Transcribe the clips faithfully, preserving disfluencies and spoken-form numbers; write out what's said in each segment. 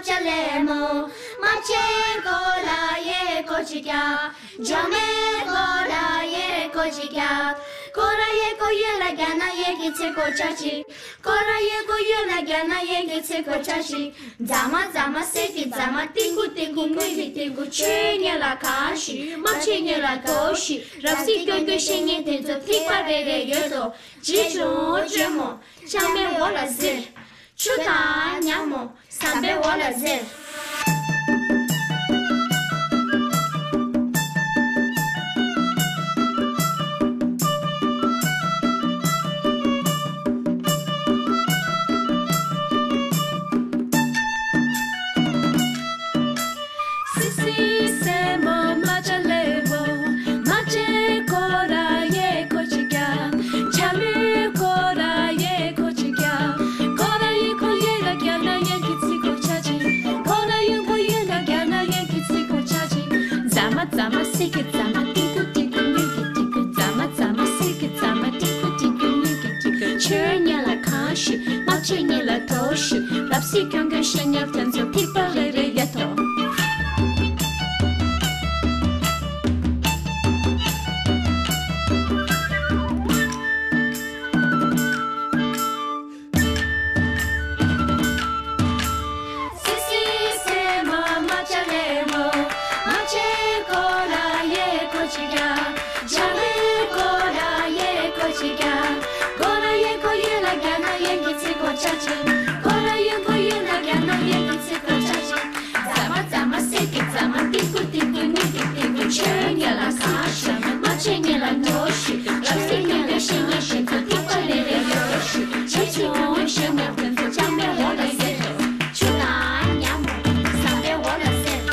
machalemo, mache kola ye kochikya, jame kola ye kochikya. Kora ye ko ye la gana ye gitse ko chachi, kora ye ko ye la gana ye gitse ko chachi. Zama zama seki zama tingu tingu nui tingu chenye la kashi, machenye la toshi. Rapsi kyo kyo shenye tenzo tikpa re re yodo, jijo jemo, chame wala zir, chuta nyamo, sambe wala zir. Rapsi kyonga shenya tenzo tipa lere yato. Sisi semo machalemo, mache kola ye kochiga, jame kola ye kochiga, kola ye koye la gana ye gitsi kochachi. Chenye la kasha, machenye la toshi, rapsinye la shenye shenye tipa lele yoshi, chichu kwenye shenye tenzo chame wala zeto, chuna nyamo, sambe wala zeto.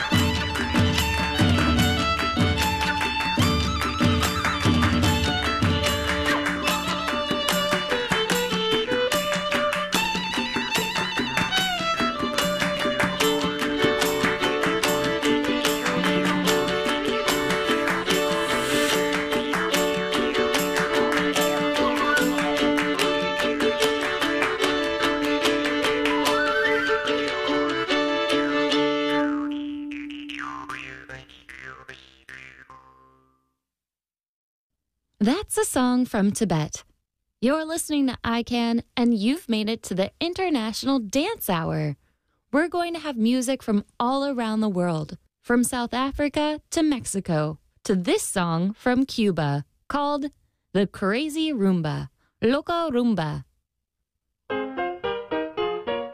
That's a song from Tibet. You're listening to I CAN, and you've made it to the International Dance Hour. We're going to have music from all around the world, from South Africa to Mexico, to this song from Cuba called The Crazy Rumba, Loco Rumba.